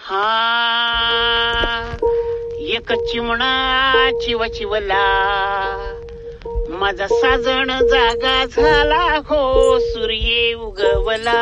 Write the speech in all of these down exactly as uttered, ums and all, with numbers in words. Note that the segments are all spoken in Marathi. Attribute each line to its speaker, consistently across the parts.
Speaker 1: हा एक चिमणा चिव चिवला, माझा साजण जागा झाला हो सूर्य उगवला.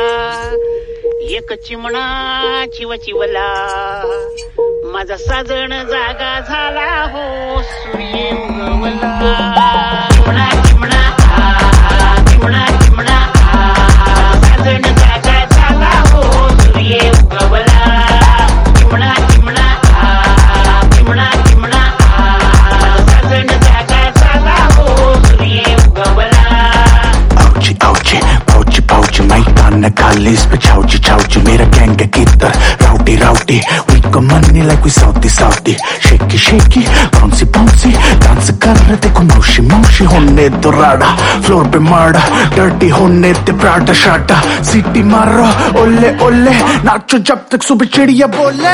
Speaker 1: एक चिमणा चिव चिवला, माझा साजण जागा झाला हो सूर्य उगवला. चिमणा चिमणा चिमणा चिमणा साजण जागा झाला हो सूर्य उगवला. चिमणा चिमणा चिमणा चिमणा साजण जागा झाला हो सूर्य उगवला.
Speaker 2: Ouchie, ouchie, pouchy, pouchy, मैदान खाली इस पे छाउची छाउची. मेरा गैंग है किधर राउटी राउटी. We got money like we Saudi Saudi. Shaky shaky, bouncy bouncy, dance कर रहे देखो मौशी मौशी. होने दो राडा फ्लोर पे मारा, डर्टी होने दे प्राडा शाटा. सीटी मारो ओले ओले, नाचो जब तक सुबह चिड़िया बोले.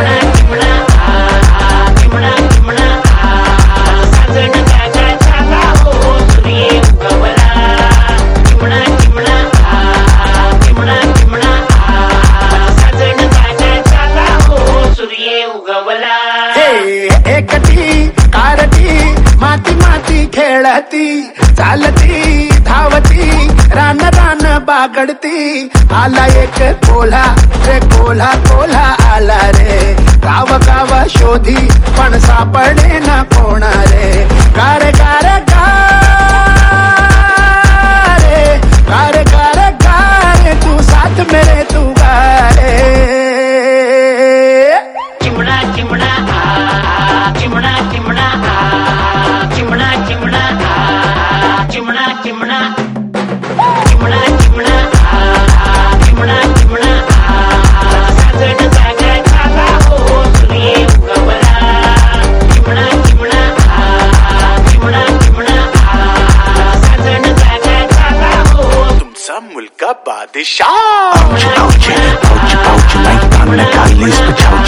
Speaker 1: चिमणा चिमणा साजण जागा झाला हो सूर्य उगवला. चिमणा चिमणा चिमणा चिमणा साजण जागा झाला हो सूर्य उगवला.
Speaker 2: एकटी कारटी माती माती खेळती, चालती धावती रान रान बागडती. आला एक कोल्हा रे कोल्हा कोल्हा आला रे. गाव गाव शोधी पण सापडे ना कोणा रे. गारे गारे गारे गारे गारे गारे तू साथ मेरे तू गारे.
Speaker 1: चिमणा चिमणा चिमणा चिमणा चिमणा चिमणा चिमणा चिमणा चिमणा चिमणा चिमणा चिमणा साजण जागा झाला हो सूर्य उगवला. चिमणा चिमणा चिमणा चिमणा साजण जागा झाला हो
Speaker 2: तुमचा मुलगा बादशाह. मैदान खाली इस पे